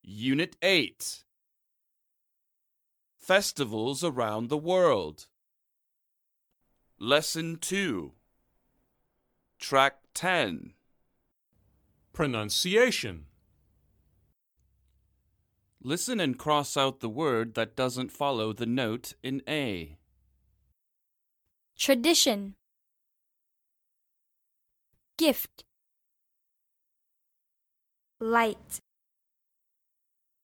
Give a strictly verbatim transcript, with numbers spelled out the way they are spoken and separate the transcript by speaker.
Speaker 1: Unit eight. Festivals around the world. Lesson two. Track ten.
Speaker 2: Pronunciation.
Speaker 1: Listen and cross out the word that doesn't follow the note in A.
Speaker 3: Tradition. Gift. Light.